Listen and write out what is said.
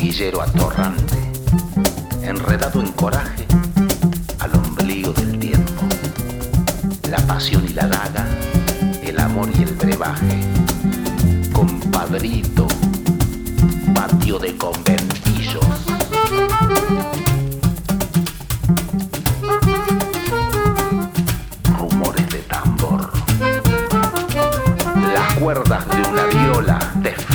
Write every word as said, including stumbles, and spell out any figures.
cosquillero atorrante, enredado en coraje al ombligo del tiempo. La pasión y la daga, el amor y el brebaje. Compadrito, patio de conventillos. Rumores de tambor. Las cuerdas de una viola de